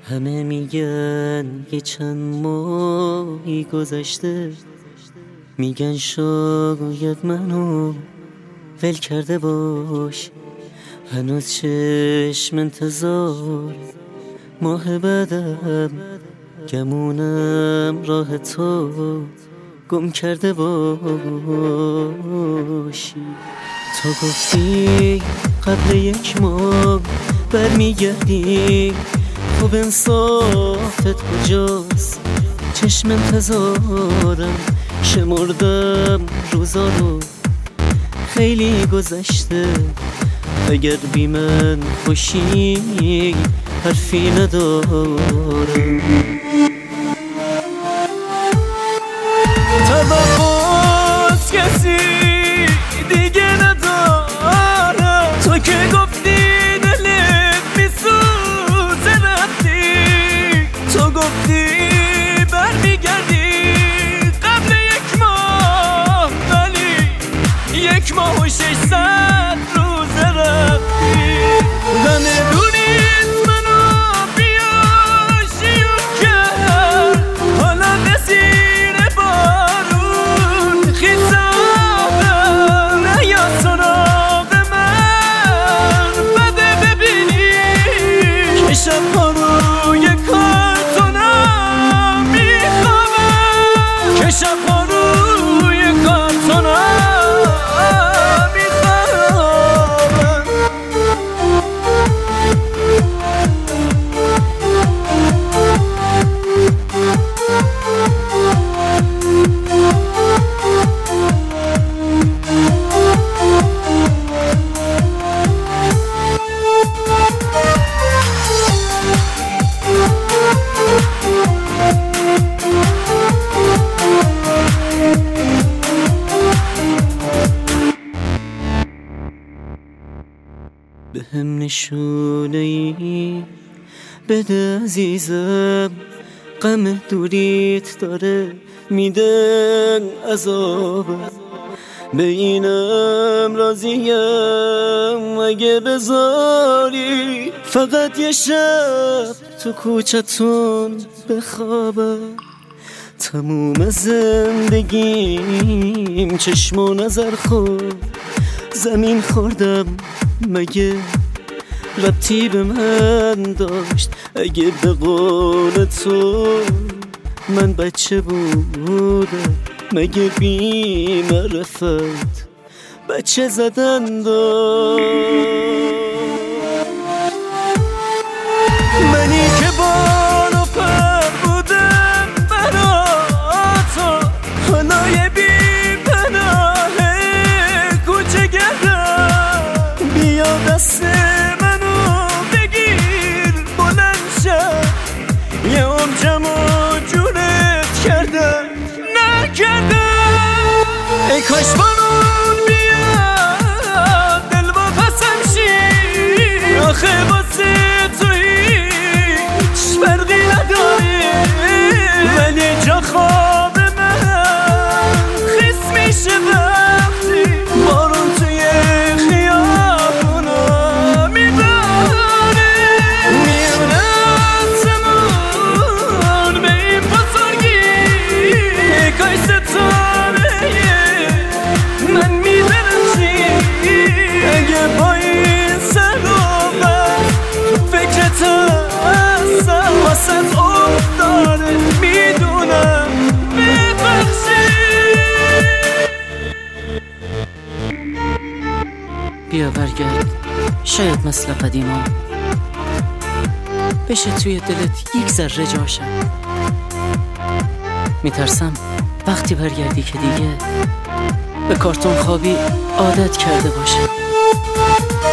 همه میگن یه چند ماهی گذشته، میگن شاید منو ول کرده باش. هنوز چشم انتظار ماه بعدم، گمونم راه تو گم کرده باشی. تو گفتی قبل 1 ماه برمیگردی، خب انصافت کجاست؟ چشم انتظارم شمردم روزا رو، خیلی گذشته. اگر بی من خوشی حرفی ندارم. توقعات کسی دیگه ندارم، تو که گفتی دلت میسوزه رفتی، تو گفتی برمیگردی قبل 1 ماه، ولی 1 ماه و 600 روز رفتی. نمیدونید منو بیاشی و کرد، حالا نزیر بارون خیزادم، نیا سراغ من بده ببینی که شبها روی کارتونم میخوابم، که شبها روی کارتونم میخوابم. به هم نشونه ای بده عزیزم، غم دوریت داره میده عذابم. به اینم راضیم اگه بذاری فقط یه شب تو کوچتون بخوابم. تموم زندگیم چشم و نظر خود زمین خوردم، مگه ربطی به من داشت؟ اگه به قول تو من بچه بودم، مگه بی معرفت بچه زدن داشت؟ منی که بال و پر بودم برا تو، حالا یه بی پناه کوچه گردم. بیا دست منو بگیر بلند شد، یه عمرم و جونت کردم نکردم. ای کاش بارون بیاد دل با پسم شی، آخه واسه تو هیچ فرقی نداره، ولی جا خواب من خیس میشه وقتی بارون توی خیابونا میباره. میونه آسمون به این بزرگی، ای کاش ستاره من میدرخشی، اگه با این سلامت تو فکرت هستم، واسه افتاده میدونم ببخشی. بیا برگرد، شاید مثل قدیما بشه توی دلت 1 ذره جاشم. میترسم وقتی برگردی که دیگه به کارتون خوابی عادت کرده باشه.